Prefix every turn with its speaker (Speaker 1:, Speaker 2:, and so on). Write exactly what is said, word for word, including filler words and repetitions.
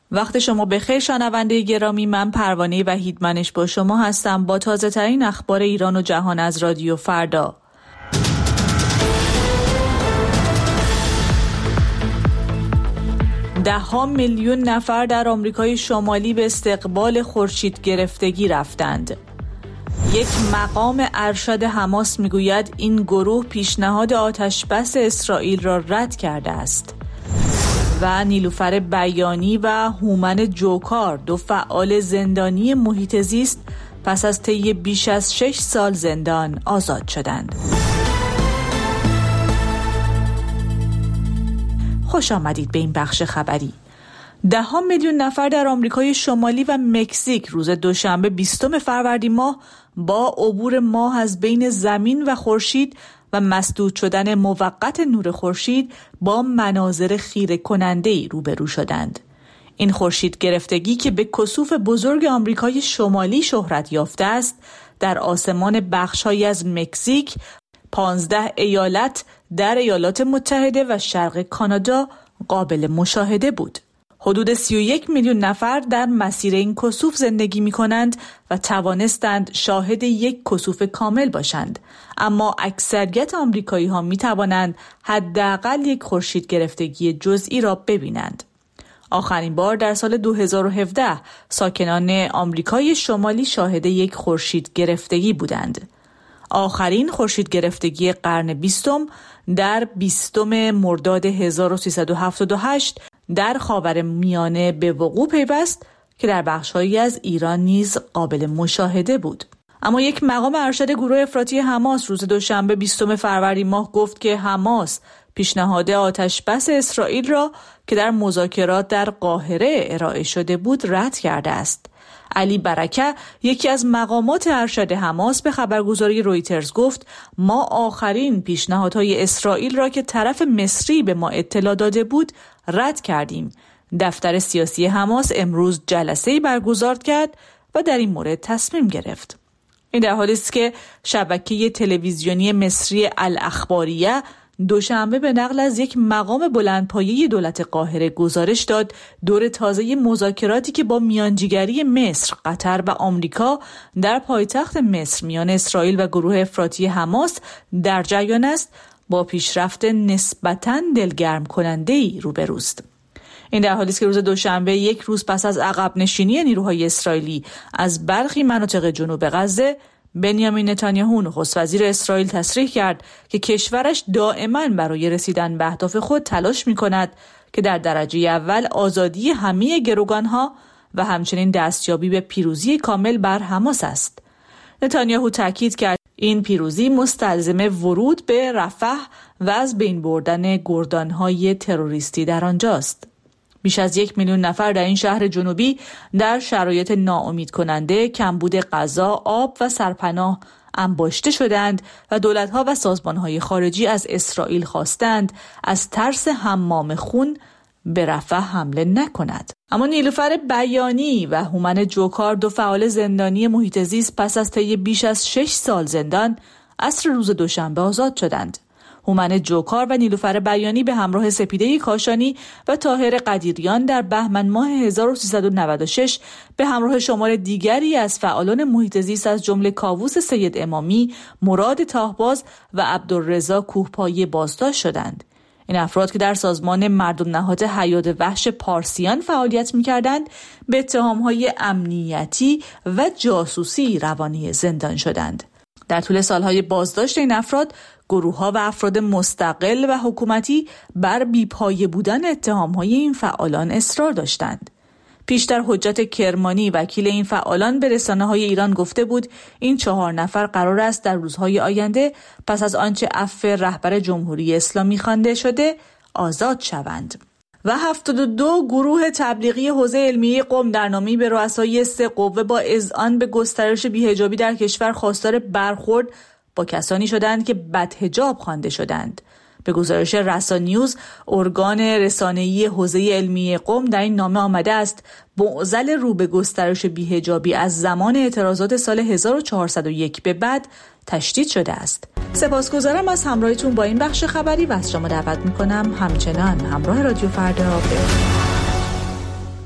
Speaker 1: وقت شما بخیر شنونده گرامی، من پروانه وحیدمنش با شما هستم با تازه ترین اخبار ایران و جهان از رادیو فردا. ده ها میلیون نفر در آمریکای شمالی به استقبال خورشید گرفتگی رفتند. یک مقام ارشد حماس میگوید این گروه پیشنهاد آتشبس اسرائیل را رد کرده است. و نیلوفر بیانی و هومن جوکار، دو فعال زندانی محیط زیست، پس از طی بیش از شش سال زندان آزاد شدند. خوش آمدید به این بخش خبری. ده ها میلیون نفر در آمریکای شمالی و مکزیک روز دوشنبه بیستم فروردین ماه با عبور ماه از بین زمین و خورشید و مسدود شدن موقت نور خورشید با مناظر خیره کننده‌ای روبرو شدند. این خورشید گرفتگی که به کسوف بزرگ آمریکای شمالی شهرت یافته است، در آسمان بخش‌هایی از مکزیک، پانزده ایالت در ایالات متحده و شرق کانادا قابل مشاهده بود. حدود سی و یک میلیون نفر در مسیر این کسوف زندگی می کنند و توانستند شاهد یک کسوف کامل باشند، اما اکثریت آمریکایی ها می توانند حداقل یک خورشید گرفتگی جزئی را ببینند. آخرین بار در سال دو هزار و هفده ساکنان آمریکای شمالی شاهد یک خورشید گرفتگی بودند. آخرین خورشید گرفتگی قرن بیستم در بیستم مرداد هزار و سیصد و هفتاد و هشت در خاورمیانه به وقوع پیوست که در بخش‌هایی از ایران نیز قابل مشاهده بود. اما یک مقام ارشد گروه افراطی حماس روز دوشنبه بیستم فروردین ماه گفت که حماس پیشنهاد آتشبس اسرائیل را که در مذاکرات در قاهره ارائه شده بود رد کرده است. علی برکه، یکی از مقامات ارشد حماس، به خبرگزاری رویترز گفت ما آخرین پیشنهادهای اسرائیل را که طرف مصری به ما اطلاع داده بود رد کردیم. دفتر سیاسی حماس امروز جلسه‌ای برگزار کرد و در این مورد تصمیم گرفت. این در حالی است که شبکه تلویزیونی مصری الاخباریه دوشنبه به نقل از یک مقام بلندپایه دولت قاهره گزارش داد دور تازه مذاکراتی که با میانجیگری مصر، قطر و آمریکا در پایتخت مصر میان اسرائیل و گروه افراطی حماس در جریان است، با پیشرفت نسبتاً دلگرم کننده‌ای روبروست. این در حالی است که روز دوشنبه، یک روز پس از عقب نشینی نیروهای اسرائیلی از برخی مناطق جنوب غزه، بنیامین نتانیاهو نخست وزیر اسرائیل تصریح کرد که کشورش دائما برای رسیدن به اهداف خود تلاش می‌کند که در درجه اول آزادی همه گروگان‌ها و همچنین دستیابی به پیروزی کامل بر حماس است. نتانیاهو تاکید کرد این پیروزی مستلزم ورود به رفح و از بین بردن گردان‌های تروریستی در آنجاست. بیش از یک میلیون نفر در این شهر جنوبی در شرایط ناامید کننده، کمبود غذا، آب و سرپناه انباشته شدند و دولت‌ها و سازمان‌های خارجی از اسرائیل خواستند از ترس حمام خون به رفح حمله نکند. اما نیلوفر بیانی و هومن جوکار، دو فعال زندانی محیط زیست، پس از طی بیش از شش سال زندان عصر روز دوشنبه آزاد شدند. هومن جوکار و نیلوفر بیانی به همراه سپیده کاشانی و طاهر قدیریان در بهمن ماه هزار و سیصد و نود و شش به همراه شمار دیگری از فعالان محیط زیست از جمله کاووس سید امامی، مراد تاهباز و عبدالرضا کوهپایه بازداشت شدند. این افراد که در سازمان مردم نهاد حیات وحش پارسیان فعالیت می‌کردند، به اتهام‌های امنیتی و جاسوسی روانه زندان شدند. در طول سالهای بازداشت این افراد، گروه‌ها و افراد مستقل و حکومتی بر بیپایه بودن اتهام‌های این فعالان اصرار داشتند. پیشتر حجت کرمانی، وکیل این فعالان، به رسانه‌های ایران گفته بود این چهار نفر قرار است در روزهای آینده پس از آنچه عفو رهبر جمهوری اسلامی خوانده شده آزاد شوند. و هفتاد و دو گروه تبلیغی حوزه علمیه قم در نامه‌ای به رؤسای سه قوه با اذعان به گسترش بی‌حجابی در کشور خواستار برخورد با کسانی شدند که بدحجاب خوانده شدند. به گزارش رسانیوز، ارگان رسانه‌ای حوزه علمیه قم در این نامه آمده است معضل رو به گسترش بی‌حجابی از زمان اعتراضات سال هزار و چهارصد و یک به بعد تشدید شده است. سپاسگزارم از همراهیتون با این بخش خبری و از شما دعوت می‌کنم همچنان همراه رادیو فردا باشید.